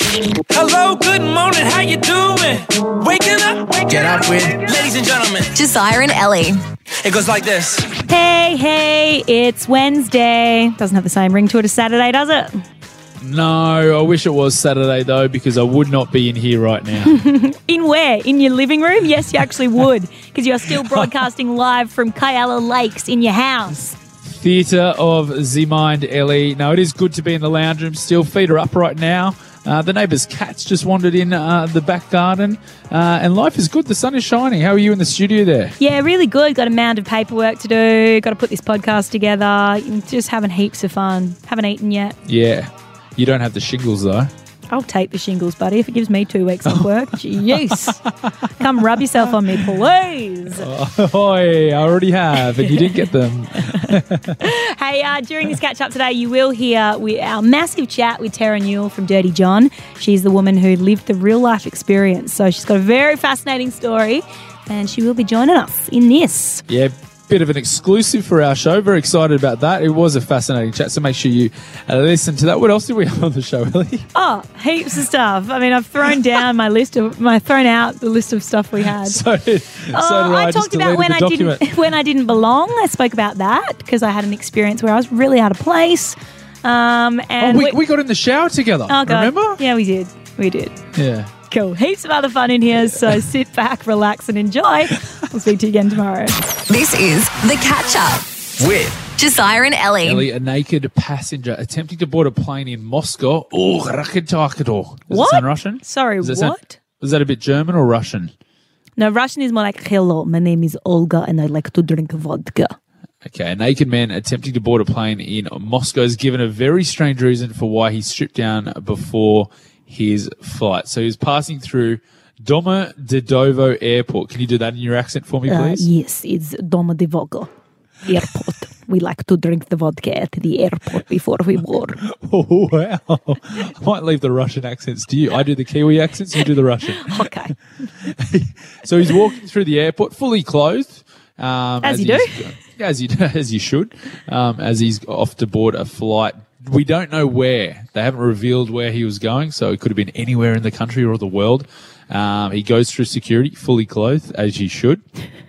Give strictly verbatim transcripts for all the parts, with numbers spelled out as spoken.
Hello, good morning, how you doing? Waking up, waking Get up with ladies and gentlemen. Josiah and Ellie. It goes like this. Hey, hey, it's Wednesday. Doesn't have the same ring to it as Saturday, does it? No, I wish it was Saturday though, because I would not be in here right now. In where? In your living room? Yes, you actually would, because you're still broadcasting live from Kyalla Lakes in your house. Theatre of the Mind, Ellie. No, it is good to be in the lounge room still. Feet are up right now. Uh, the neighbour's cats just wandered in uh, the back garden, uh, and life is good. The sun is shining. How are you in the studio there? Yeah, really good. Got a mound of paperwork to do. Got to put this podcast together. Just having heaps of fun. Haven't eaten yet. Yeah. You don't have the shingles though. I'll take the shingles, buddy, if it gives me two weeks off work. Jeez. Come rub yourself on me, please. Oh, I already have, and you didn't get them. Hey, uh, during this catch-up today, you will hear we, our massive chat with Tara Newell from Dirty John. She's the woman who lived the real-life experience, so she's got a very fascinating story, and she will be joining us in this. Yeah, bit of an exclusive for our show. Very excited about that. It was a fascinating chat, so make sure you uh, listen to that. What else did we have on the show, Ellie? Oh, heaps of stuff. I mean, I've thrown down my list of, my thrown out the list of stuff we had. So did, oh, so did I. I just talked about when I document. didn't when I didn't belong. I spoke about that because I had an experience where I was really out of place. Um, and oh, we, we got in the shower together. Oh, God. Remember? Yeah, we did. We did. Yeah. Cool. Heaps of other fun in here, so sit back, relax, and enjoy. We'll speak to you again tomorrow. This is The Catch Up with Josiah and Ellie. Ellie, a naked passenger attempting to board a plane in Moscow. Oh, Does What? it sound Russian? Sorry, Does what? that sound- is that a bit German or Russian? No, Russian is more like, hello, my name is Olga, and I like to drink vodka. Okay, a naked man attempting to board a plane in Moscow is given a very strange reason for why he stripped down before his flight. So he was passing through Domodedovo Airport. Can you do that in your accent for me, Uh, please? yes, it's Domodedovo Airport. We like to drink the vodka at the airport before we board. Oh, wow. I might leave the Russian accents to you. I do the Kiwi accents, you do the Russian. Okay. So he's walking through the airport, fully clothed. Um, As you he's- do. As you, as you should, um, as he's off to board a flight. We don't know where. They haven't revealed where he was going, so it could have been anywhere in the country or the world. Um, he goes through security, fully clothed, as he should,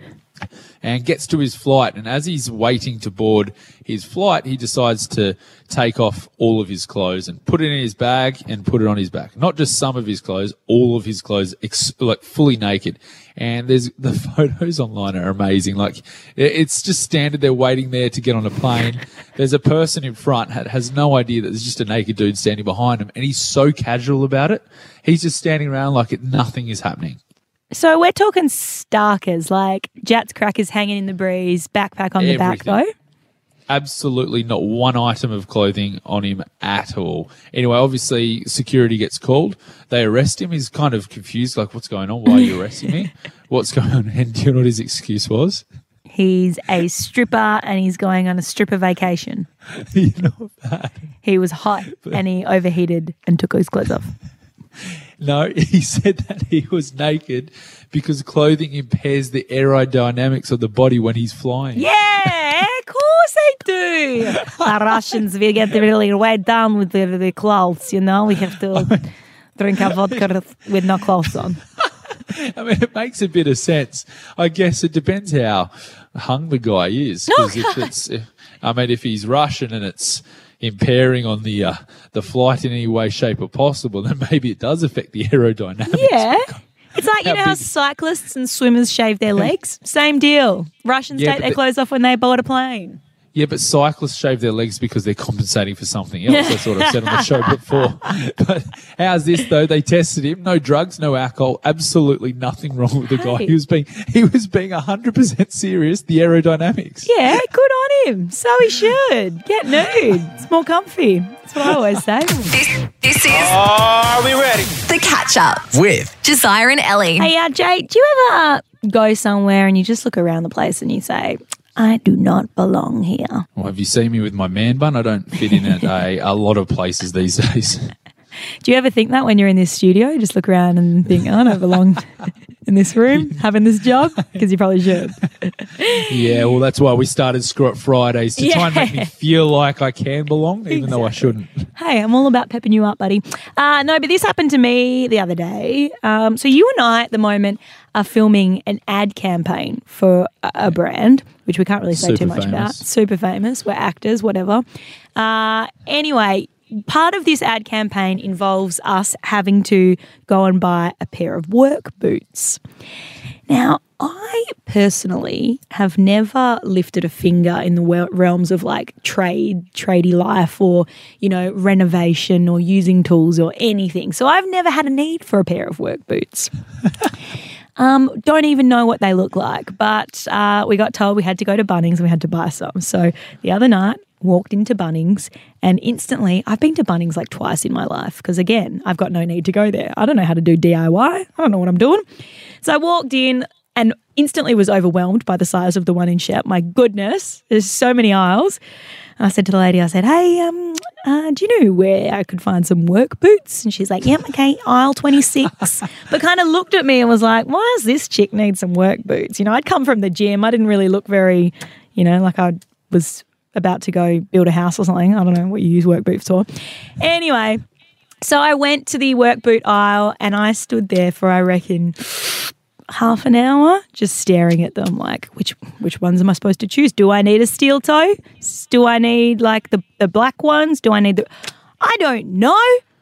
and gets to his flight. And as he's waiting to board his flight, he decides to take off all of his clothes and put it in his bag and put it on his back. Not just some of his clothes, all of his clothes, ex- like fully naked. And there's the photos online are amazing. Like it's just standard there waiting there to get on a plane. There's a person in front that has no idea that there's just a naked dude standing behind him, and he's so casual about it. He's just standing around like it, nothing is happening. So we're talking starkers, like Jats crackers hanging in the breeze, backpack on the back, Everything. though. Absolutely not one item of clothing on him at all. Anyway, obviously security gets called. They arrest him. He's kind of confused, like, what's going on? Why are you arresting me? What's going on? And do you know what his excuse was? He's a stripper and he's going on a stripper vacation. You know that? He was hot and he overheated and took his clothes off. No, he said that he was naked because clothing impairs the aerodynamics of the body when he's flying. Yeah, of course they do. Our Russians, we get really weighed down with the, the clothes, you know. We have to drink our vodka with no clothes on. I mean, it makes a bit of sense. I guess it depends how hung the guy is. 'Cause Oh, if God. it's, if, I mean, if he's Russian and it's impairing on the uh, the flight in any way, shape, or possible, then maybe it does affect the aerodynamics. Yeah. It's like, you How know how big- cyclists and swimmers shave their legs? Same deal. Russians Yeah, take but their the- clothes off when they board a plane. Yeah, but cyclists shave their legs because they're compensating for something else. That's what I've said on the show before. But how's this though? They tested him. No drugs, no alcohol. Absolutely nothing wrong with the guy. Hey. He was being he was being one hundred percent serious. The aerodynamics. Yeah, good on him. So he should. Get nude. It's more comfy. That's what I always say. This, this is Are we ready? The Catch Up. with Josiah and Ellie. Hey, uh, Jay, do you ever go somewhere and you just look around the place and you say, I do not belong here? Well, have you seen me with my man bun? I don't fit in at a, a lot of places these days. Do you ever think that when you're in this studio? You just look around and think, oh, I don't belong in this room, having this job? Because you probably should. Yeah, well, that's why we started Screw It Fridays, to try and make me Yeah. feel like I can belong, even though I shouldn't. Hey, I'm all about pepping you up, buddy. Uh, no, but this happened to me the other day. Um, so you and I at the moment are filming an ad campaign for a, a brand, which we can't really say Super too much about. famous. Super famous. We're actors, whatever. Uh, anyway, part of this ad campaign involves us having to go and buy a pair of work boots. Now, I personally have never lifted a finger in the wel- realms of like trade, tradie life, or, you know, renovation or using tools or anything. So I've never had a need for a pair of work boots. Um, don't even know what they look like, but uh, we got told we had to go to Bunnings and we had to buy some. So the other night, walked into Bunnings and instantly, I've been to Bunnings like twice in my life because, again, I've got no need to go there. I don't know how to do D I Y. I don't know what I'm doing. So I walked in and instantly was overwhelmed by the size of the one in Shep. My goodness, there's so many aisles. And I said to the lady, I said, hey, um, uh, do you know where I could find some work boots? And she's like, yep, okay, aisle twenty-six. But kind of looked at me and was like, why does this chick need some work boots? You know, I'd come from the gym. I didn't really look very, you know, like I was about to go build a house or something. I don't know what you use work boots for. Anyway, so I went to the work boot aisle and I stood there for, I reckon, half an hour just staring at them like, which which ones am I supposed to choose? Do I need a steel toe? Do I need like the, the black ones? Do I need the... I don't know.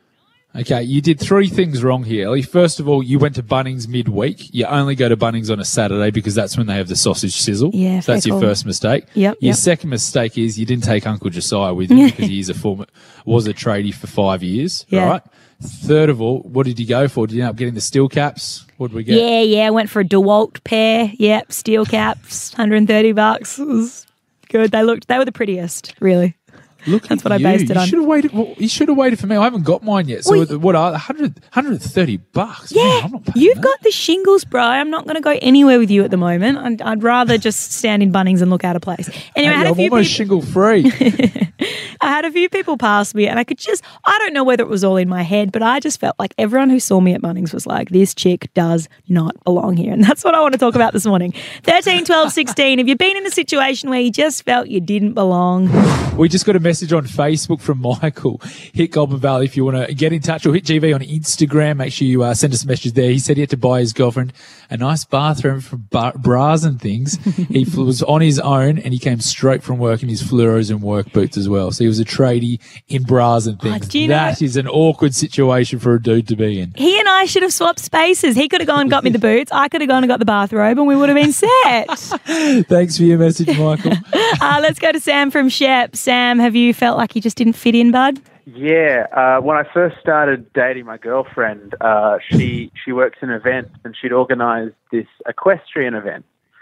Okay, you did three things wrong here, Ellie. First of all, you went to Bunnings midweek. You only go to Bunnings on a Saturday because that's when they have the sausage sizzle. Yeah, so that's fair your call. first mistake. Yep, Your yep. second mistake is you didn't take Uncle Josiah with you because he's a former was a tradie for five years. Yeah. Right. Third of all, what did you go for? Did you end up getting the steel caps? What did we get? Yeah, yeah, I went for a DeWalt pair. Yep, steel caps, one hundred thirty bucks. It was good. They looked, they were the prettiest, really. Look, That's at what I you. based it you on. Should have waited. Well, you should have waited for me. I haven't got mine yet. So Well, what are one hundred, one hundred thirty bucks? Yeah, Man, I'm not paying you've that. got the shingles, bro. I'm not going to go anywhere with you at the moment. I'd, I'd rather just stand in Bunnings and look out of place. Anyway, I Hey, had a I'm few almost people, shingle free. I had a few people pass me, and I could just, I don't know whether it was all in my head, but I just felt like everyone who saw me at Bunnings was like, this chick does not belong here. And that's what I want to talk about this morning. thirteen, twelve, sixteen. Have you been in a situation where you just felt you didn't belong? We just got a message on Facebook from Michael. Hit Goulburn Valley if you want to get in touch, or hit G V on Instagram. Make sure you uh, send us a message there. He said he had to buy his girlfriend a nice bathroom for bar- bras and things. He fl- was on his own and he came straight from work in his fluoros and work boots as well. So he was a tradie in bras and things. Oh, do you know- That is an awkward situation for a dude to be in. He and I should have swapped spaces. He could have gone and got me the boots. I could have gone and got the bathrobe, and we would have been set. Thanks for your message, Michael. Uh, let's go to Sam from Shep. Sam, have you felt like you just didn't fit in, bud? Yeah, uh, when I first started dating my girlfriend, uh, she she works in events and she'd organised this equestrian event,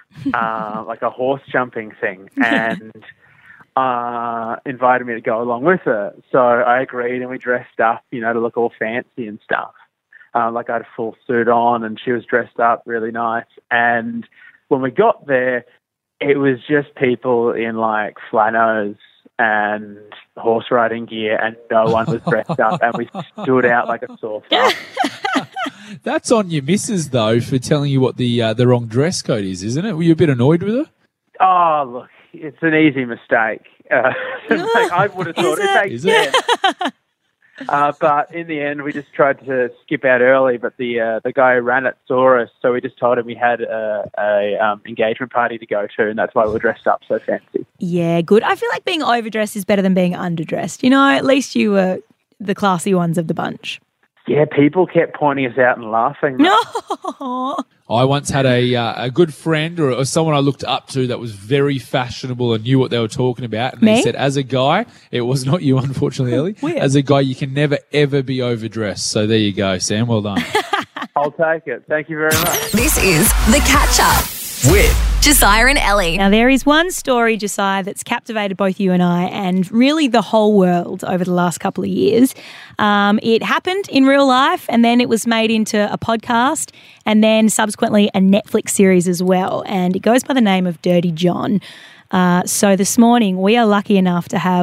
uh, like a horse jumping thing, and uh, invited me to go along with her. So I agreed, and we dressed up, you know, to look all fancy and stuff. Uh, like I had a full suit on, and she was dressed up really nice. And when we got there, it was just people in like flannels and horse riding gear, and no one was dressed up, and we stood out like a sore thumb. That's on your missus, though, for telling you what the uh, the wrong dress code is, isn't it? Were you a bit annoyed with her? Oh, look, it's an easy mistake. Uh, like, I would have thought Is it, it? makes Is it? sense. Uh, but in the end, we just tried to skip out early. But the uh, the guy who ran it saw us, so we just told him we had a, a um, engagement party to go to, and that's why we were dressed up so fancy. Yeah, good. I feel like being overdressed is better than being underdressed. You know, at least you were the classy ones of the bunch. Yeah, people kept pointing us out and laughing. No. I once had a uh, a good friend or, or someone I looked up to that was very fashionable and knew what they were talking about. And Me? they said, as a guy, it was not you, unfortunately, Ellie. Weird. As a guy, you can never, ever be overdressed. So there you go, Sam. Well done. I'll take it. Thank you very much. This is The Catch Up With Josiah and Ellie. Now, there is one story, Josiah, that's captivated both you and I and really the whole world over the last couple of years. Um, it happened in real life, and then it was made into a podcast, and then subsequently a Netflix series as well. And it goes by the name of Dirty John. Uh, so this morning, we are lucky enough to have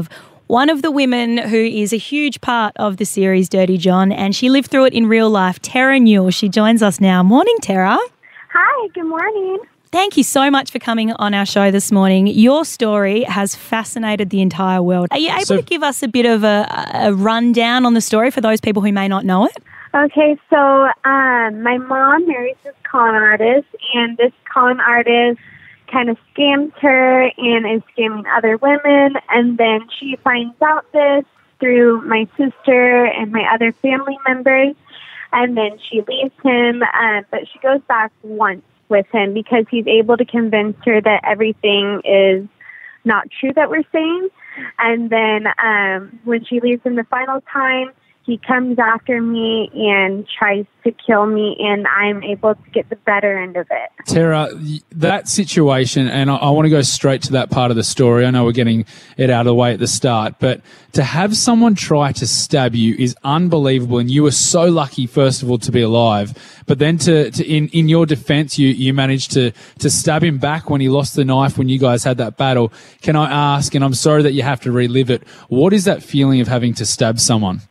one of the women who is a huge part of the series Dirty John, and she lived through it in real life, Tara Newell. She joins us now. Morning, Tara. Hi, good morning. Thank you so much for coming on our show this morning. Your story has fascinated the entire world. Are you able So- to give us a bit of a, a rundown on the story for those people who may not know it? Okay, so um, my mom marries this con artist, and this con artist kind of scams her and is scamming other women, and then she finds out this through my sister and my other family members, and then she leaves him, uh, but she goes back once with him because he's able to convince her that everything is not true that we're saying. And then um, when she leaves him the final time, he comes after me and tries to kill me, and I'm able to get the better end of it. Tara, that situation, and I, I want to go straight to that part of the story. I know we're getting it out of the way at the start, but to have someone try to stab you is unbelievable, and you were so lucky, first of all, to be alive. But then to, to in, in your defense, you, you managed to, to stab him back when he lost the knife when you guys had that battle. Can I ask, and I'm sorry that you have to relive it, what is that feeling of having to stab someone?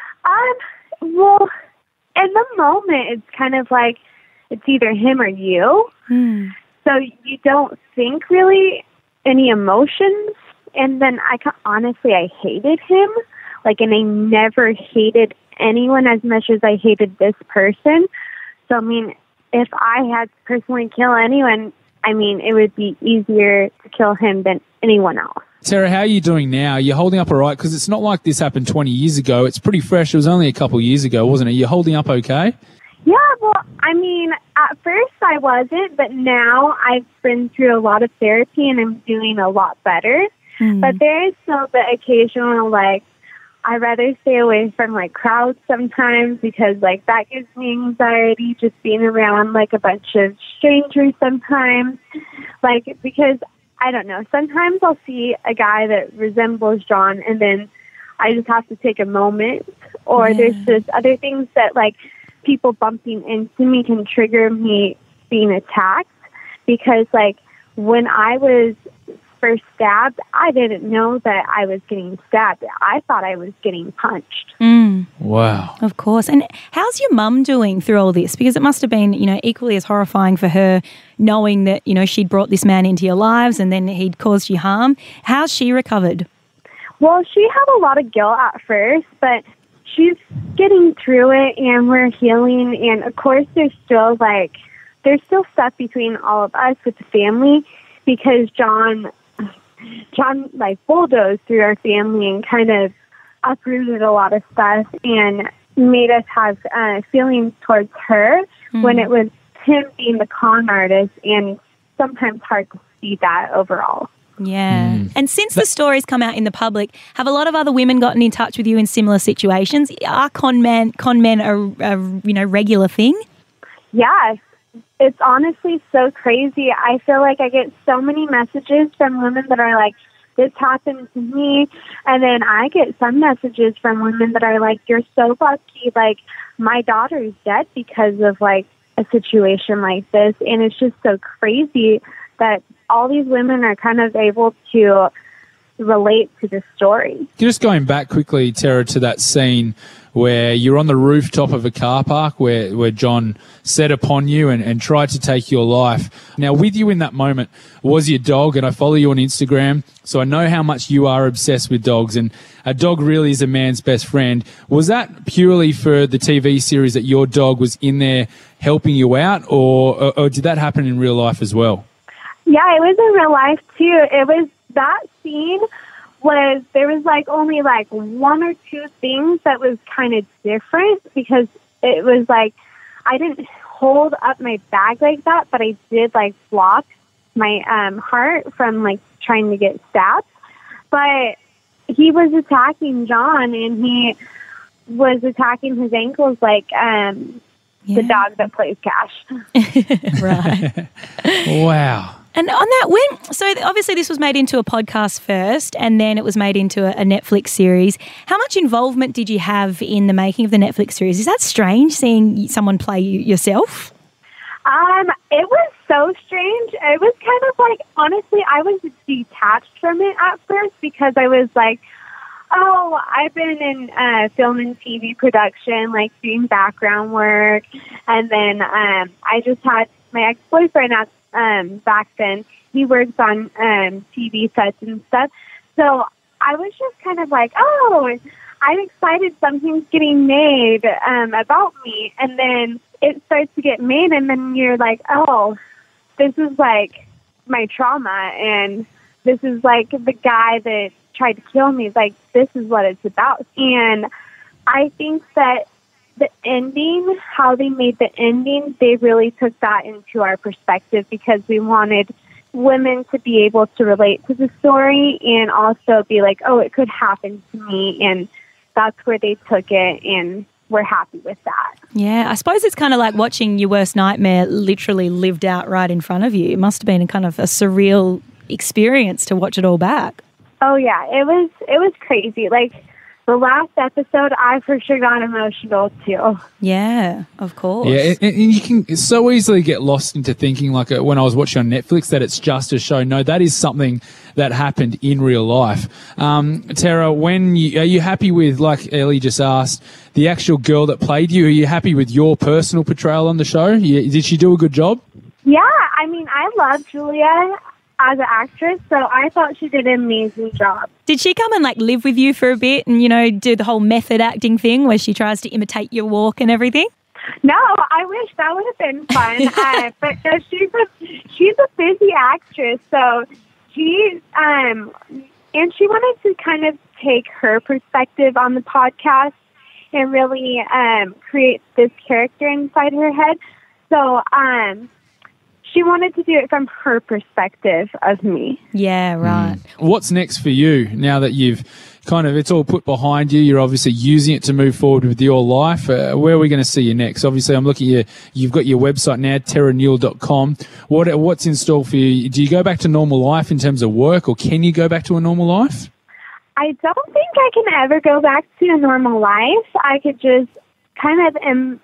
Um, well, in the moment, it's kind of like it's either him or you. Hmm. So you don't think really any emotions. And then I ca- honestly, I hated him. Like, and I never hated anyone as much as I hated this person. So, I mean, if I had to personally kill anyone, I mean, it would be easier to kill him than anyone else. Tara, how are you doing now? You're holding up all right? Because it's not like this happened twenty years ago. It's pretty fresh. It was only a couple of years ago, wasn't it? You're holding up okay? Yeah, well, I mean, at first I wasn't, but now I've been through a lot of therapy and I'm doing a lot better. Mm. But there is still the occasional, like, I'd rather stay away from, like, crowds sometimes because, like, that gives me anxiety just being around, like, a bunch of strangers sometimes. Like, because, I don't know, sometimes I'll see a guy that resembles John and then I just have to take a moment. Or Yeah. there's just other things that, like, people bumping into me can trigger me being attacked. Because, like, when I was first stabbed, I didn't know that I was getting stabbed. I thought I was getting punched. Mm. Wow. Of course. And how's your mum doing through all this? Because it must have been, you know, equally as horrifying for her knowing that, you know, she'd brought this man into your lives and then he'd caused you harm. How's she recovered? Well, she had a lot of guilt at first, but she's getting through it and we're healing. And of course, there's still like, there's still stuff between all of us with the family because John, John like bulldozed through our family and kind of uprooted a lot of stuff and made us have uh, feelings towards her mm-hmm. when it was him being the con artist, and sometimes hard to see that overall. Yeah. Mm. And since the stories come out in the public, have a lot of other women gotten in touch with you in similar situations? Are con men, con men a, a you know, regular thing? Yes. It's honestly so crazy. I feel like I get so many messages from women that are like, this happened to me. And then I get some messages from women that are like, you're so lucky. Like, my daughter is dead because of, like, a situation like this. And it's just so crazy that all these women are kind of able to relate to the story. Just going back quickly, Tara, to that scene where you're on the rooftop of a car park where, where John set upon you and, and tried to take your life. Now, with you in that moment was your dog, and I follow you on Instagram, so I know how much you are obsessed with dogs, and a dog really is a man's best friend. Was that purely for the T V series that your dog was in there helping you out, or, or, or did that happen in real life as well? Yeah, it was in real life, too. It was that scene was there was like only like one or two things that was kind of different because it was like I didn't hold up my bag like that, but I did like block my um, heart from like trying to get stabbed. But he was attacking John, and he was attacking his ankles like um, yeah. the dog that plays Cash. Right. Wow. And on that, when so obviously this was made into a podcast first, and then it was made into a, a Netflix series. How much involvement did you have in the making of the Netflix series? Is that strange, seeing someone play you yourself? Um, it was so strange. It was kind of like, honestly, I was detached from it at first because I was like, Oh, I've been in uh, film and T V production, like doing background work. And then um, I just had my ex-boyfriend at, um, back then. He works on um, T V sets and stuff. So I was just kind of like, oh, I'm excited something's getting made um, about me. And then it starts to get made, and then you're like, oh, this is like my trauma, and this is like the guy that tried to kill me. Like, this is what it's about. And I think that the ending, how they made the ending, they really took that into our perspective, because we wanted women to be able to relate to the story and also be like, oh, it could happen to me. And that's where they took it, and we're happy with that. Yeah, I suppose it's kind of like watching your worst nightmare literally lived out right in front of you. It must have been a kind of a surreal experience to watch it all back. Oh, yeah, it was, it was crazy. Like, the last episode, I for sure got emotional too. Yeah, of course. Yeah, and, and you can so easily get lost into thinking, like uh, when I was watching on Netflix, that it's just a show. No, that is something that happened in real life. Um, Tara, when you, are you happy with, like Ellie just asked, the actual girl that played you? Are you happy with your personal portrayal on the show? You, did she do a good job? Yeah, I mean, I love Julia as an actress, so I thought she did an amazing job. Did she come and like live with you for a bit and, you know, do the whole method acting thing where she tries to imitate your walk and everything? No, I wish that would have been fun. uh, but no, she's a she's a busy actress, so she um and she wanted to kind of take her perspective on the podcast and really um create this character inside her head. So um. She wanted to do it from her perspective of me. Yeah, right. Mm. What's next for you now that you've kind of, it's all put behind you, you're obviously using it to move forward with your life? Uh, where are we going to see you next? Obviously, I'm looking at you, you've got your website now, tara newell dot com. What, what's in store for you? Do you go back to normal life in terms of work, or can you go back to a normal life? I don't think I can ever go back to a normal life. I could just kind of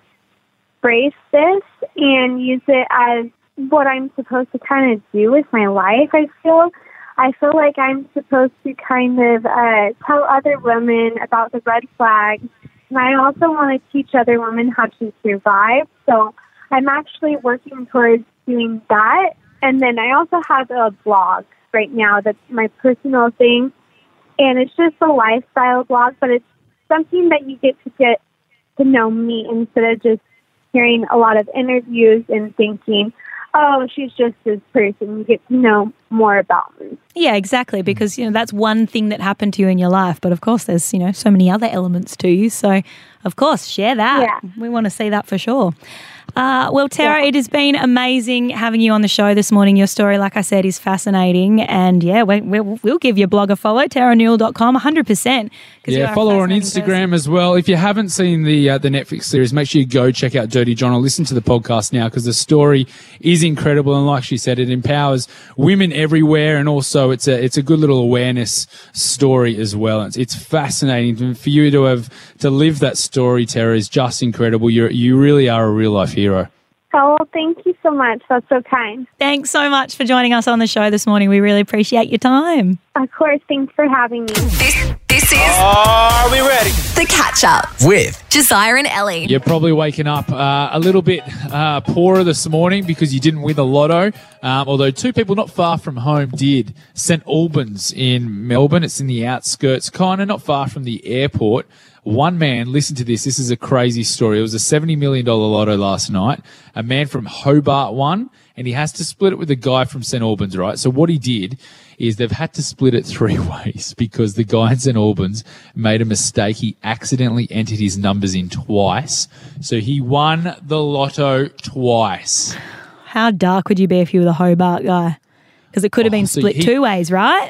embrace this and use it as what I'm supposed to kind of do with my life. I feel I feel like I'm supposed to kind of uh, tell other women about the red flags, and I also want to teach other women how to survive. So I'm actually working towards doing that. And then I also have a blog right now that's my personal thing, and it's just a lifestyle blog, but it's something that you get to get to know me instead of just hearing a lot of interviews and thinking, oh, she's just this person. You get to know more about me. Yeah, exactly, because, you know, that's one thing that happened to you in your life. But, of course, there's, you know, so many other elements to you. So, of course, share that. Yeah. We want to see that for sure. Uh, well, Tara, yeah. It has been amazing having you on the show this morning. Your story, like I said, is fascinating. And, yeah, we, we, we'll give your blog a follow, tara newell dot com, one hundred percent. Yeah, follow her on Instagram person. as well. If you haven't seen the uh, the Netflix series, make sure you go check out Dirty John or listen to the podcast now, because the story is incredible. And like she said, it empowers women everywhere, and also it's a it's a good little awareness story as well. It's, it's fascinating. And for you to have to live that story, Tara, is just incredible. You you really are a real life hero. Oh, well, thank you so much. That's so kind. Thanks so much for joining us on the show this morning. We really appreciate your time. Of course. Thanks for having me. This, this is Are we ready? The Catch Up With Josiah and Ellie. You're probably waking up uh, a little bit uh, poorer this morning because you didn't win the lotto. Um, although two people not far from home did. Saint Albans in Melbourne. It's in the outskirts, kind of not far from the airport. One man, listen to this, this is a crazy story. It was a seventy million dollars lotto last night. A man from Hobart won, and he has to split it with a guy from Saint Albans, right? So what he did is they've had to split it three ways because the guy in Saint Albans made a mistake. He accidentally entered his numbers in twice. So he won the lotto twice. How dark would you be if you were the Hobart guy? Because it could have Oh, been so split he- two ways, right?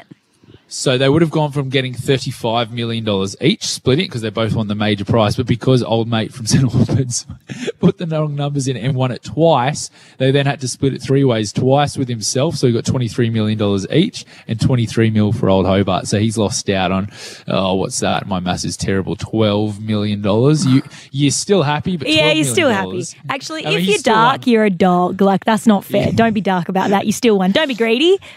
So they would have gone from getting thirty-five million dollars each, split it because they both won the major prize. But because old mate from Saint Albans put the wrong numbers in and won it twice, they then had to split it three ways, twice with himself. So he got twenty-three million dollars each and twenty-three mil for old Hobart. So he's lost out on, oh, what's that? My maths is terrible. twelve million dollars. You, you're still happy, but Yeah, twelve you're still million happy. dollars. Actually, I mean, if he you're still dark, won. you're a dog. Like, that's not fair. Don't be dark about that. You still won. Don't be greedy.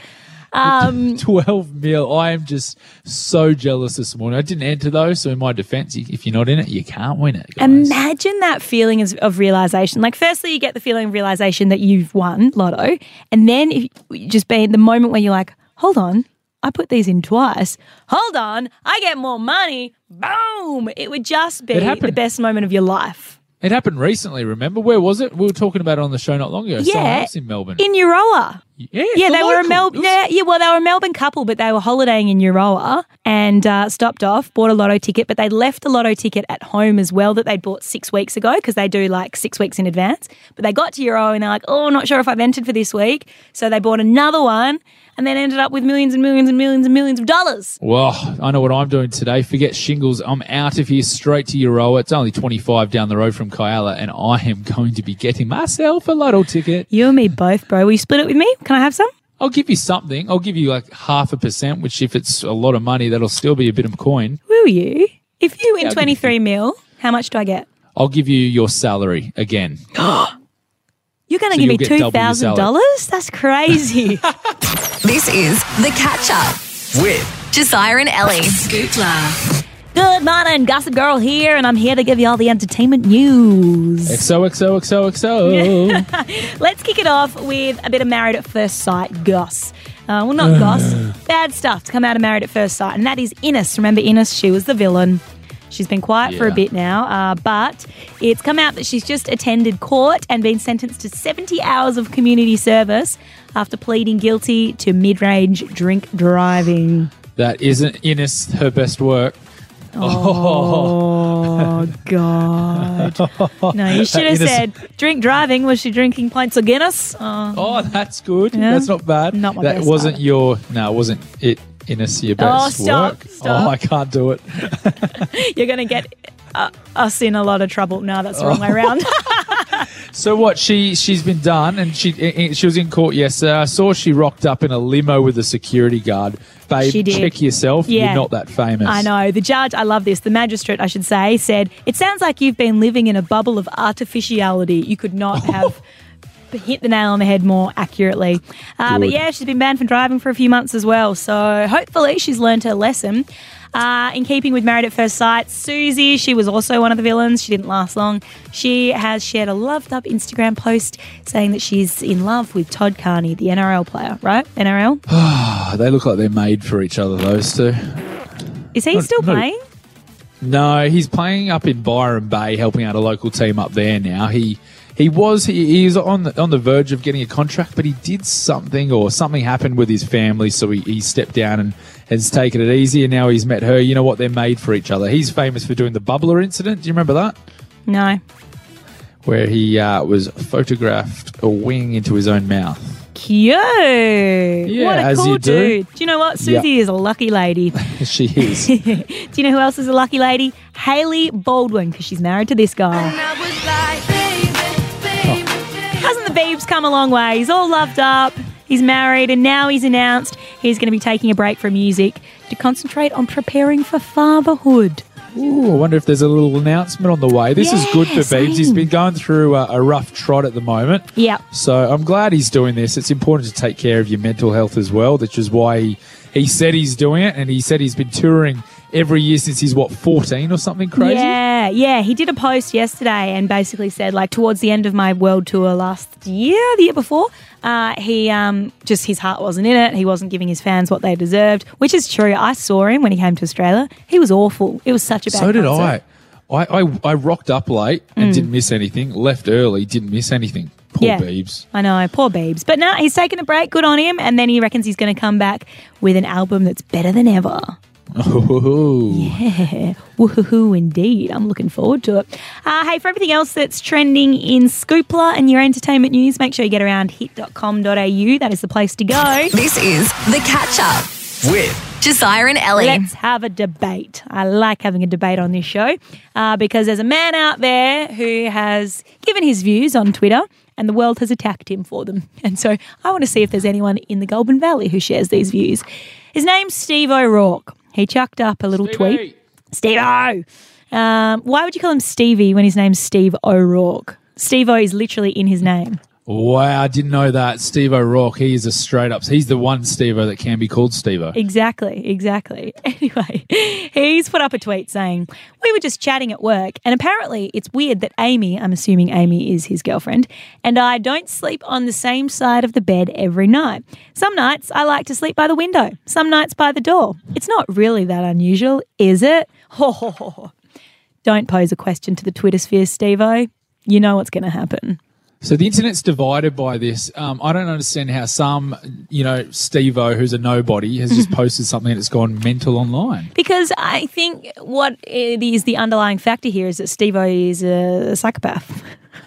Um, twelve mil. I am just so jealous this morning. I didn't enter though, so in my defense, if you're not in it, you can't win it, guys. Imagine that feeling of, of realization. Like, firstly, you get the feeling of realization that you've won Lotto, and then if you just be in the moment where you're like, hold on, I put these in twice. Hold on, I get more money. Boom! It would just be the best moment of your life. It happened recently, remember? Where was it? We were talking about it on the show not long ago. Someone Yeah, else in Melbourne. in Euroa. yeah, Yeah, the they were a local. Melbourne. It was- Yeah, yeah, well, they were a Melbourne couple, but they were holidaying in Euroa and uh, stopped off, bought a lotto ticket, but they left the lotto ticket at home as well that they'd bought six weeks ago because they do like six weeks in advance. But they got to Euroa and they're like, oh, not sure if I've entered for this week. So they bought another one and then ended up with millions and millions and millions and millions of dollars. Well, I know what I'm doing today. Forget shingles. I'm out of here straight to Euroa. It's only twenty-five down the road from Kyala, and I am going to be getting myself a lotto ticket. You and me both, bro. Will you split it with me? Can I have some? I'll give you something. I'll give you like half a percent, which if it's a lot of money, that'll still be a bit of coin. Will you? If you win Yeah, I'll give you twenty-three mil, how much do I get? I'll give you your salary again. You're going to So give me you'll get double two your thousand salary. dollars? That's crazy. This is The Catch Up With Josiah and Ellie. Scoopla. Good morning, Gossip Girl here, and I'm here to give you all the entertainment news. X O X O X O X O. Let's kick it off with a bit of Married at First Sight goss. Uh, well, not goss, bad stuff to come out of Married at First Sight, and that is Ines. Remember Ines? She was the villain. She's been quiet for a Yeah. bit now, uh, but it's come out that she's just attended court and been sentenced to seventy hours of community service after pleading guilty to mid-range drink driving. That isn't Ines her best work. Oh, God. No, you should have Ines- said drink driving. Was she drinking pints of Guinness? Oh, Oh, that's good. Yeah. That's not bad. Not my that best wasn't either. your. No, it wasn't it. Ines, your best Oh, stop, work. stop. Oh, I can't do it. you're going to get uh, us in a lot of trouble. No, that's the wrong way Oh. around. So what? She she's been done, and she i- she was in court yesterday. I saw she rocked up in a limo with a security guard. Babe, She did. check yourself. Yeah. You're not that famous. I know. The judge, I love this, the magistrate, I should say, said, it sounds like you've been living in a bubble of artificiality. You could not have hit the nail on the head more accurately. Uh, but Good. yeah, she's been banned from driving for a few months as well. So hopefully she's learned her lesson. Uh, in keeping with Married at First Sight, Susie, she was also one of the villains. She didn't last long. She has shared a loved-up Instagram post saying that she's in love with Todd Carney, the N R L player, right? N R L? Oh, they look like they're made for each other. Those two. Is he Not- still not- playing? No, he's playing up in Byron Bay, helping out a local team up there now. He he was he, he was on the, on the verge of getting a contract, but he did something or something happened with his family, so he, he stepped down and has taken it easy. And now he's met her. You know what? They're made for each other. He's famous for doing the bubbler incident. Do you remember that? No. Where he uh, was photographed a wing into his own mouth. Cute. Yeah, what a as cool you do. dude. Do you know what? Susie is a lucky lady. She is. Do you know who else is a lucky lady? Hailey Baldwin, because she's married to this guy. Hasn't the Beebs come a long way? He's all loved up. He's married, and now he's announced he's going to be taking a break from music to concentrate on preparing for fatherhood. Ooh, I wonder if there's a little announcement on the way. This is good for Yeah, Beebs. He's same. been going through a, a rough trot at the moment. Yeah. So I'm glad he's doing this. It's important to take care of your mental health as well, which is why he, he said he's doing it, and he said he's been touring every year since he's, what, fourteen or something crazy? Yeah, yeah. He did a post yesterday and basically said, like, towards the end of my world tour last year, the year before, uh, he um, just, his heart wasn't in it. He wasn't giving his fans what they deserved, which is true. I saw him when he came to Australia. He was awful. It was such a bad So did concert. I. I, I. I rocked up late and didn't miss anything, left early, didn't miss anything. Poor Mm. Yeah. Beebs. I know, poor Beebs. But no, he's taken a break. Good on him. And then he reckons he's going to come back with an album that's better than ever. Oh. Yeah, woohoo indeed. I'm looking forward to it. Uh, hey, for everything else that's trending in Scoopla and your entertainment news, make sure you get around hit dot com dot a u. That is the place to go. This is The Catch Up with Josiah and Ellie. Let's have a debate. I like having a debate on this show uh, because there's a man out there who has given his views on Twitter and the world has attacked him for them. And so I want to see if there's anyone in the Goulburn Valley who shares these views. His name's Steve O'Rourke. He chucked up a little tweet. Steve-O! Um, why would you call him Stevie when his name's Steve O'Rourke? Steve-O is literally in his name. Wow, I didn't know that. Steve O'Rourke, he is a straight up. He's the one Steve-O that can be called Steve-O. Exactly, exactly. Anyway, he's put up a tweet saying, we were just chatting at work and apparently it's weird that Amy, I'm assuming Amy is his girlfriend, and I don't sleep on the same side of the bed every night. Some nights I like to sleep by the window, some nights by the door. It's not really that unusual, is it? Ho, ho, ho, ho. Don't pose a question to the Twitter sphere, Steve-O. You know what's going to happen. So the internet's divided by this. Um, I don't understand how some, you know, Steve-O, who's a nobody, has just posted something that's gone mental online. Because I think what it is the underlying factor here is that Steve-O is a psychopath.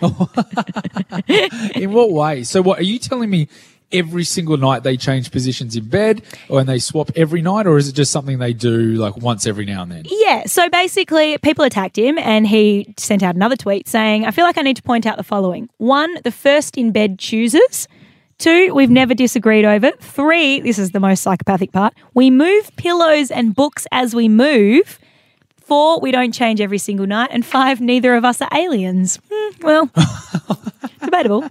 In what way? So what, are you telling me every single night they change positions in bed or and they swap every night, or is it just something they do like once every now and then? Yeah, so basically people attacked him and he sent out another tweet saying, I feel like I need to point out the following. One, the first in bed chooses. Two, we've never disagreed over. Three, this is the most psychopathic part, we move pillows and books as we move. Four, we don't change every single night. And five, neither of us are aliens. Hmm, well, debatable.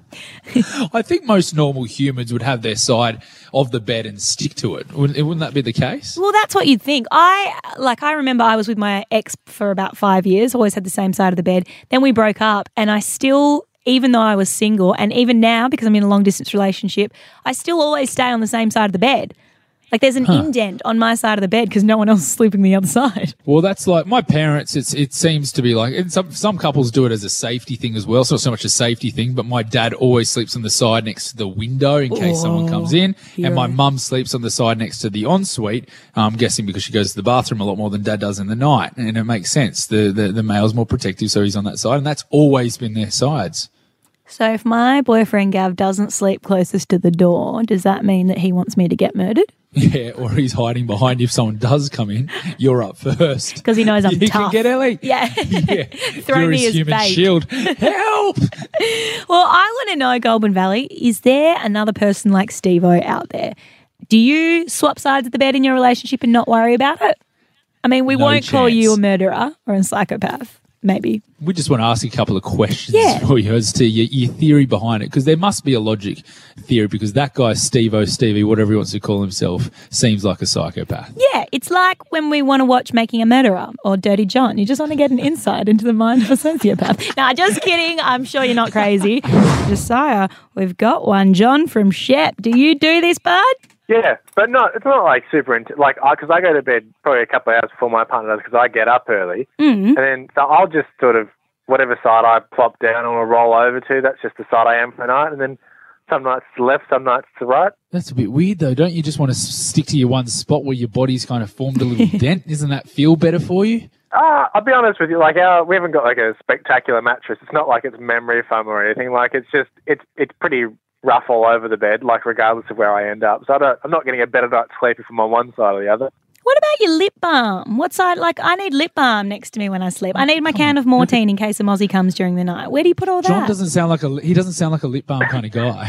I think most normal humans would have their side of the bed and stick to it. Wouldn't, wouldn't that be the case? Well, that's what you'd think. I, like, I remember I was with my ex for about five years, always had the same side of the bed. Then we broke up and I still, even though I was single, and even now because I'm in a long-distance relationship, I still always stay on the same side of the bed. Like there's an huh. indent on my side of the bed because no one else is sleeping the other side. Well, that's like my parents. It's it seems to be like and some some couples do it as a safety thing as well. It's not so much a safety thing, but my dad always sleeps on the side next to the window in case oh, someone comes in, hero. And my mum sleeps on the side next to the ensuite. I'm guessing because she goes to the bathroom a lot more than dad does in the night, and it makes sense. The the, the male's more protective, so he's on that side, and that's always been their sides. So if my boyfriend Gav doesn't sleep closest to the door, does that mean that he wants me to get murdered? Yeah, or he's hiding behind you if someone does come in. You're up first. Because he knows I'm you tough. You can get Ellie. Yeah. yeah. Throw You're me his as human bait. shield. Help! Well, I want to know, Goulburn Valley, is there another person like Steve-O out there? Do you swap sides of the bed in your relationship and not worry about it? I mean, we no won't chance. call you a murderer or a psychopath. Maybe. We just want to ask a couple of questions yeah. for you as to your, your theory behind it, because there must be a logic theory, because that guy, Steve-O, Stevie, whatever he wants to call himself, seems like a psychopath. Yeah, it's like when we want to watch Making a Murderer or Dirty John. You just want to get an insight into the mind of a sociopath. Nah, just kidding. I'm sure you're not crazy. Josiah, we've got one. John from Shep. Do you do this, bud? Yeah, but not. It's not like super int- like because I, I go to bed probably a couple of hours before my partner does because I get up early, mm-hmm. and then so I'll just sort of whatever side I plop down or roll over to. That's just the side I am for the night, and then some nights to the left, some nights to the right. That's a bit weird though. Don't you just want to stick to your one spot where your body's kind of formed a little dent? Doesn't that feel better for you? Ah, uh, I'll be honest with you. Like our, we haven't got like a spectacular mattress. It's not like it's memory foam or anything. Like it's just it's it's pretty rough all over the bed, like regardless of where I end up. So I don't, I'm not getting a better night's sleep if I'm on one side or the other. What about your lip balm? What side? Like I need lip balm next to me when I sleep. I need my can of Mortein in case a mozzie comes during the night. Where do you put all that? John doesn't sound like a he doesn't sound like a lip balm kind of guy.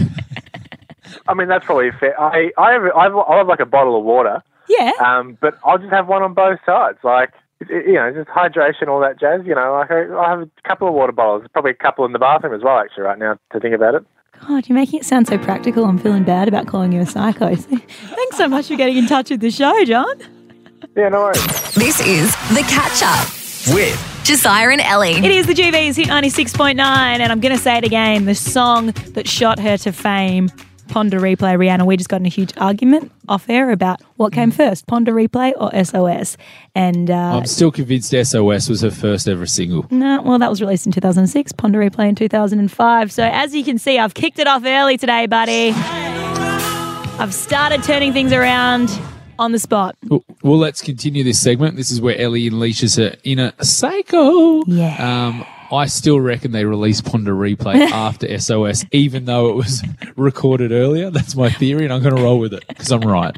I mean that's probably fair. I I have I have, I have like a bottle of water. Yeah. Um, but I'll just have one on both sides, like. You know, just hydration, all that jazz. You know, like I, I have a couple of water bottles. Probably a couple in the bathroom as well, actually, right now, to think about it. God, you're making it sound so practical. I'm feeling bad about calling you a psycho. Thanks so much for getting in touch with the show, John. Yeah, no worries. This is The Catch Up with Josiah and Ellie. It is the G V's Hit ninety-six point nine, and I'm going to say it again, the song that shot her to fame. Ponder Replay, Rihanna. We just got in a huge argument off air about what came first, Ponder Replay or S O S. And uh, I'm still convinced S O S was her first ever single. No, well, that was released in two thousand six, Ponder Replay in two thousand five. So as you can see, I've kicked it off early today, buddy. I've started turning things around on the spot. Well, well, let's continue this segment. This is where Ellie unleashes her inner psycho. Yeah. Um, I still reckon they released Ponder Replay after S O S, even though it was recorded earlier. That's my theory, and I'm going to roll with it because I'm right.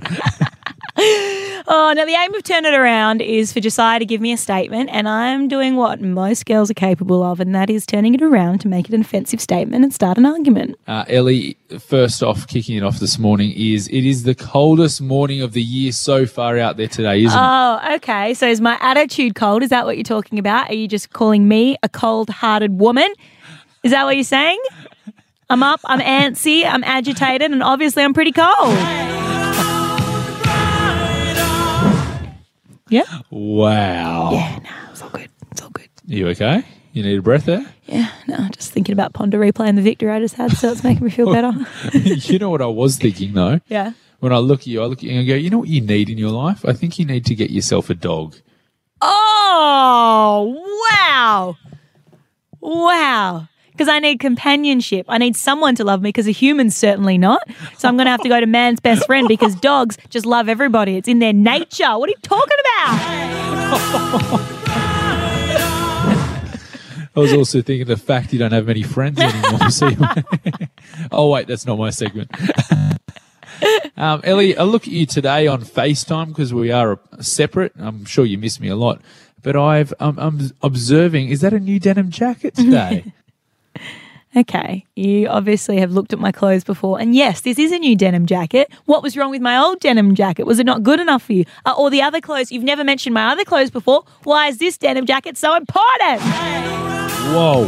Oh, now the aim of Turn It Around is for Josiah to give me a statement, and I'm doing what most girls are capable of, and that is turning it around to make it an offensive statement and start an argument. Uh, Ellie, first off, kicking it off this morning is it is the coldest morning of the year so far out there today, isn't oh, it? Oh, okay. So is my attitude cold? Is that what you're talking about? Are you just calling me a cold-hearted woman? Is that what you're saying? I'm up, I'm antsy, I'm agitated, and obviously I'm pretty cold. Yep. Wow. Yeah, no, it's all good. It's all good. You okay? You need a breath there? Yeah, no, just thinking about Ponder Replay and the victory I just had, so it's making me feel better. You know what I was thinking, though? Yeah. When I look at you, I look at you and I go, you know what you need in your life? I think you need to get yourself a dog. Oh, wow. Wow. Because I need companionship. I need someone to love me because a human's certainly not. So I'm going to have to go to man's best friend because dogs just love everybody. It's in their nature. What are you talking about? I was also thinking the fact you don't have many friends anymore. So you- oh, wait, that's not my segment. um, Ellie, I look at you today on FaceTime because we are separate. I'm sure you miss me a lot. But I've, um, I'm observing, is that a new denim jacket today? Okay, you obviously have looked at my clothes before. And yes, this is a new denim jacket. What was wrong with my old denim jacket? Was it not good enough for you? Uh, or the other clothes, you've never mentioned my other clothes before. Why is this denim jacket so important? Whoa.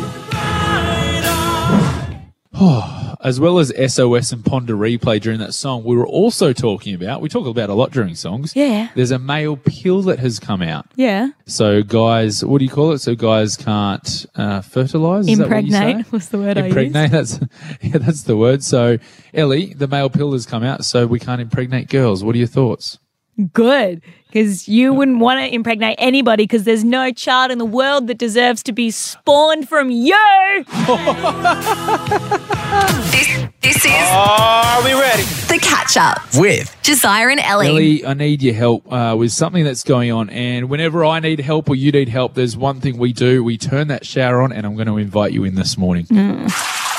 Oh, as well as S O S and Ponder Replay during that song, we were also talking about, we talk about a lot during songs. Yeah. There's a male pill that has come out. Yeah. So guys, what do you call it? So guys can't uh, fertilize? Is Impregnate that what you say? was the word Impregnate, that's, yeah, that's the word. So Ellie, the male pill has come out, so we can't impregnate girls. What are your thoughts? I used. Good, because you wouldn't want to impregnate anybody because there's no child in the world that deserves to be spawned from you. This, this is Are we ready? The Catch Up With Josiah and Ellie. Ellie, I need your help uh, with something that's going on. And whenever I need help or you need help, there's one thing we do. We turn that shower on, and I'm going to invite you in this morning. Mm.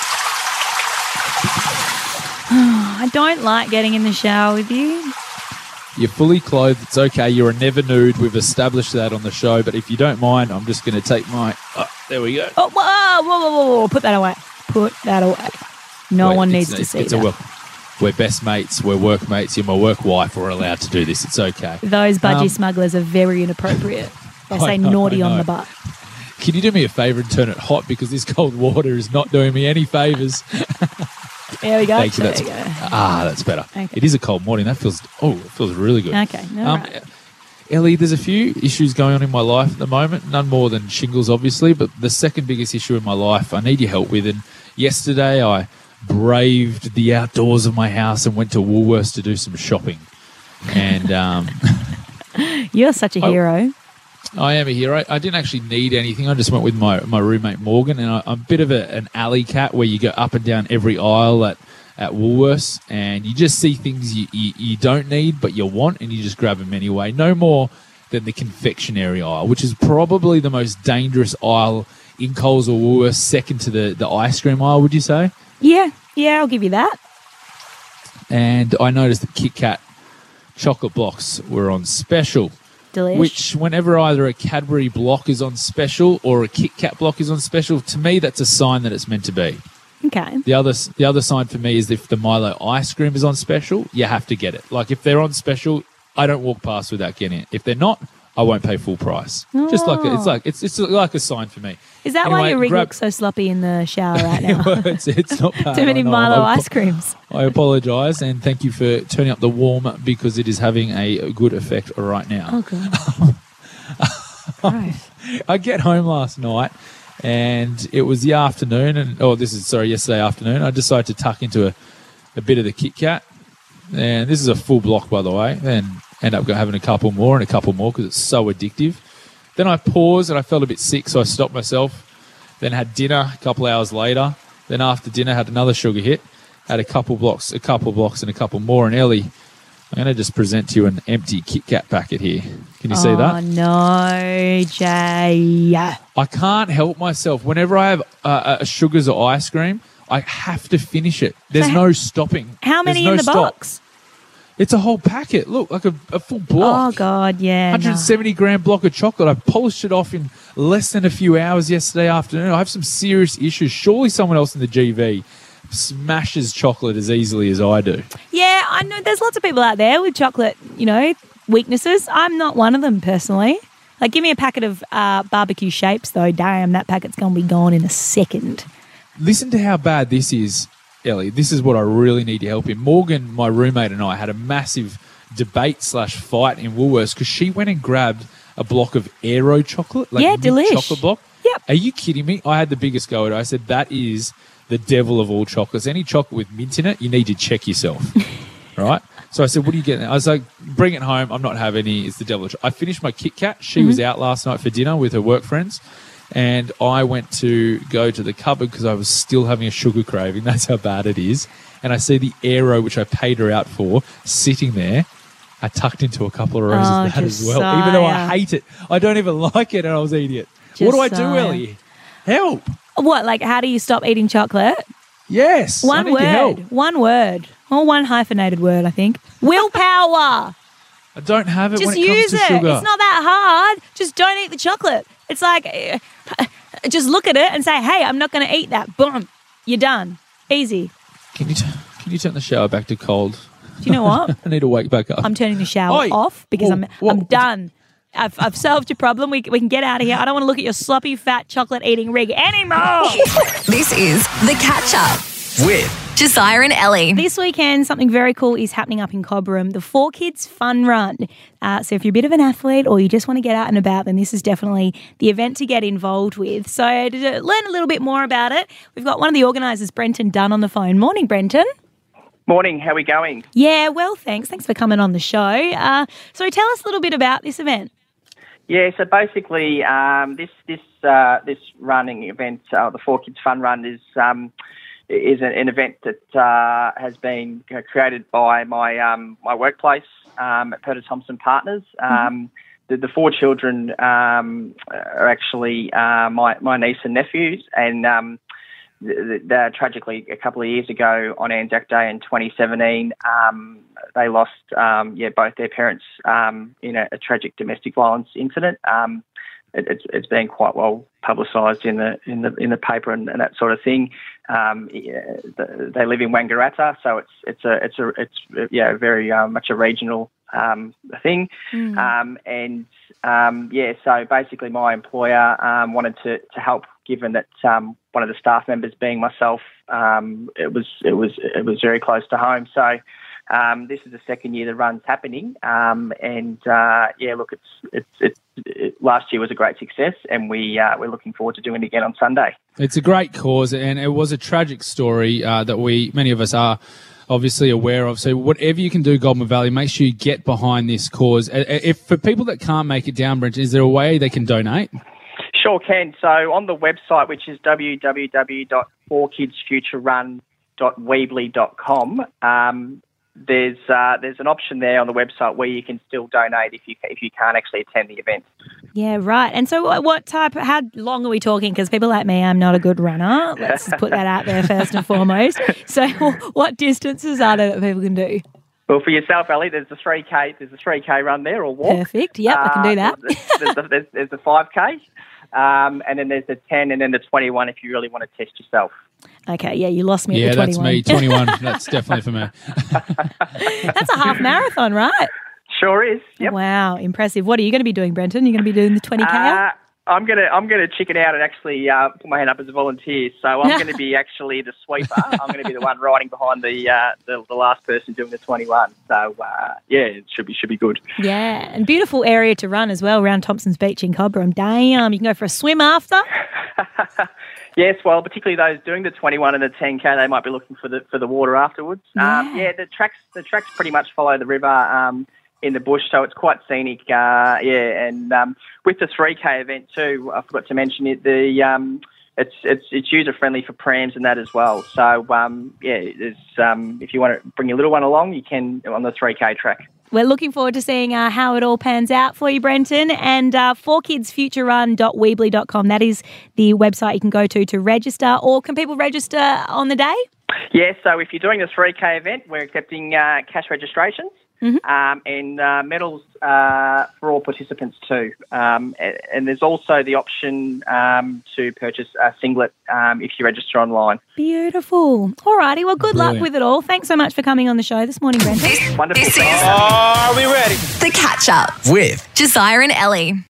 I don't like getting in the shower with you. You're fully clothed. It's okay. You're a never nude. We've established that on the show. But if you don't mind, I'm just going to take my... Oh, there we go. Oh, whoa, whoa, whoa, whoa, whoa. Put that away. Put that away. No Wait, one it's- needs to it's, see it's that. A, wel- we're best mates. We're work mates. You're my work wife. We're allowed to do this. It's okay. Those budgie Um, smugglers are very inappropriate. They I say know, naughty I on know. the butt. Can you do me a favour and turn it hot because this cold water is not doing me any favours? There we go. Thank you. There That's, you go. ah, that's better. Okay. It is a cold morning. That feels, oh, it feels really good. Okay, all Um, right. Ellie, there's a few issues going on in my life at the moment. None more than shingles, obviously, but the second biggest issue in my life I need your help with. And yesterday I braved the outdoors of my house and went to Woolworths to do some shopping. And um, You're such a I- hero. I am a hero. I didn't actually need anything. I just went with my, my roommate Morgan, and I, I'm a bit of a, an alley cat where you go up and down every aisle at, at Woolworths, and you just see things you, you, you don't need but you want, and you just grab them anyway. No more than the confectionery aisle, which is probably the most dangerous aisle in Coles or Woolworths, second to the, the ice cream aisle, would you say? Yeah, yeah, I'll give you that. And I noticed that Kit Kat chocolate blocks were on special. Delish. Which, whenever either a Cadbury block is on special or a Kit Kat block is on special, to me that's a sign that it's meant to be. Okay. The other the other sign for me is if the Milo ice cream is on special, you have to get it. Like if they're on special, I don't walk past without getting it. If they're not, I won't pay full price. Just like it's like it's it's like a sign for me. Is that why Anyway, your rig grab- looks so sloppy in the shower right now? it's, it's not bad. Too many I know. Milo I, ice creams. I apologise and thank you for turning up the warm because it is having a good effect right now. Oh, God. Gross. I get home last night and it was the afternoon and oh this is sorry yesterday afternoon I decided to tuck into a, a bit of the Kit Kat, and this is a full block by the way, and end up having a couple more and a couple more because it's so addictive. Then I paused and I felt a bit sick, so I stopped myself, then had dinner a couple hours later, then after dinner had another sugar hit, had a couple blocks a couple blocks and a couple more. And Ellie, I'm going to just present to you an empty Kit Kat packet here. Can you see Oh, that? no, Jay. I can't help myself. Whenever I have uh, a sugars or ice cream, I have to finish it. There's So no stopping. How many There's no in the stop. box? It's a whole packet. Look, like a, a full block. Oh, God, yeah. one hundred seventy gram block of chocolate. I polished it off in less than a few hours yesterday afternoon. I have some serious issues. Surely someone else in the G V smashes chocolate as easily as I do. No. Yeah, I know there's lots of people out there with chocolate, you know, weaknesses. I'm not one of them personally. Like, give me a packet of uh, barbecue shapes, though. Damn, that packet's going to be gone in a second. listen to how bad this is, Ellie. This is what I really need to help in. Morgan, my roommate, and I had a massive debate slash fight in Woolworths because she went and grabbed a block of Aero chocolate, like Yeah, mint delish. chocolate block. Yep. Are you kidding me? I had the biggest go at it. I said, that is the devil of all chocolates. Any chocolate with mint in it, you need to check yourself. Right? So I said, what are you getting? I was like, bring it home. I'm not having any. It's the devil of chocolate. I finished my Kit Kat. She Mm-hmm. was out last night for dinner with her work friends. And I went to go to the cupboard because I was still having a sugar craving. That's how bad it is. And I see the Aero, which I paid her out for, sitting there. I tucked into a couple of roses Oh, of that as well, even though I Josiah. hate it. I don't even like it, and I was eating it. What do I do, Josiah. Ellie? Help! What, like, how do you stop eating chocolate? Yes, I One need to help. word. One word. Or one hyphenated word, I think. Willpower. I don't have it Just when it comes use to it. sugar. It's not that hard. Just don't eat the chocolate. It's like, eh, just look at it and say, hey, I'm not going to eat that. Boom. You're done. Easy. Can you t- can you turn the shower back to cold? Do you know what? I need to wake back up. I'm turning the shower Oi. off because Whoa, I'm whoa. I'm done. I've, I've solved your problem. We, we can get out of here. I don't want to look at your sloppy, fat, chocolate-eating rig anymore. This is The Catch Up With Josiah and Ellie. This weekend, something very cool is happening up in Cobram, the Four Kids Fun Run. Uh, so if you're a bit of an athlete or you just want to get out and about, then this is definitely the event to get involved with. So to learn a little bit more about it, we've got one of the organisers, Brenton Dunn, on the phone. Morning, Brenton. Morning, how are we going? Yeah, well, thanks. Thanks for coming on the show. Uh, so tell us a little bit about this event. Yeah, so basically, um, this this uh, this running event, uh, the Four Kids Fun Run, is um, is an, an event that uh, has been created by my um, my workplace um, at Perta Thompson Partners. Um, the, the four children um, are actually uh, my my niece and nephews, and um, the, the, tragically, a couple of years ago on Anzac Day in twenty seventeen, um, they lost um, yeah both their parents um, in a, a tragic domestic violence incident. Um, it, it's, it's been quite well publicised in the in the in the paper and, and that sort of thing. Um, yeah, the, they live in Wangaratta, so it's it's a it's a it's yeah very uh, much a regional um, thing. Mm. Um, and um, yeah, so basically, my employer um, wanted to to help, given that um, one of the staff members, being myself, um, it was it was it was very close to home. So um, this is the second year the run's happening, um, and uh, yeah, look, it's it's, it's it, last year was a great success, and we uh, we're looking forward to doing it again on Sunday. It's a great cause, and it was a tragic story uh, that we many of us are obviously aware of. So whatever you can do, Goulburn Valley, make sure you get behind this cause. If for people that can't make it down, Brenton, is there a way they can donate? Sure can. So on the website, which is w w w dot four kids future run dot weebly dot com, um, there's uh, there's an option there on the website where you can still donate if you if you can't actually attend the event. Yeah, right. And so what, what type, how long are we talking? Because people like me, I'm not a good runner. Let's just put that out there first and foremost. So what distances are there that people can do? Well, for yourself, Ellie, there's the three K, there's a three K run there or walk. Perfect. Yep, I can do that. Uh, there's, there's, there's, there's the five K, um, and then there's the ten, and then the twenty-one if you really want to test yourself. Okay, yeah, you lost me Yeah, at the that's twenty-one. me. twenty-one. That's definitely for me. That's a half marathon, right? Sure is. Yep. Wow, impressive. What are you going to be doing, Brenton? You're going to be doing the twenty K? Uh, I'm gonna I'm gonna chicken out and actually uh, put my hand up as a volunteer. So I'm going to be actually the sweeper. I'm going to be the one riding behind the, uh, the the last person doing the twenty-one. So uh, yeah, it should be should be good. Yeah, and beautiful area to run as well around Thompson's Beach in Cobram. Damn, you can go for a swim after. Yes, well, particularly those doing the twenty-one and the ten K, they might be looking for the for the water afterwards. Yeah. Um, yeah, the tracks the tracks pretty much follow the river um, in the bush, so it's quite scenic. Uh, yeah, and um, with the three K event too, I forgot to mention it. The um, it's it's it's user friendly for prams and that as well. So um, yeah, there's um, if you want to bring your little one along, you can on the three K track. We're looking forward to seeing uh, how it all pans out for you, Brenton. And uh, four kids future run dot weebly dot com, that is the website you can go to to register. Or can people register on the day? Yeah, so if you're doing the three K event, we're accepting uh, cash registrations. Mm-hmm. Um, and uh, medals uh, for all participants too. Um, and, and there's also the option um, to purchase a singlet um, if you register online. Beautiful. All righty. Well, good Brilliant. luck with it all. Thanks so much for coming on the show this morning, Brenton. Wonderful. This is Are we ready? The Catch Up With Josiah and Ellie.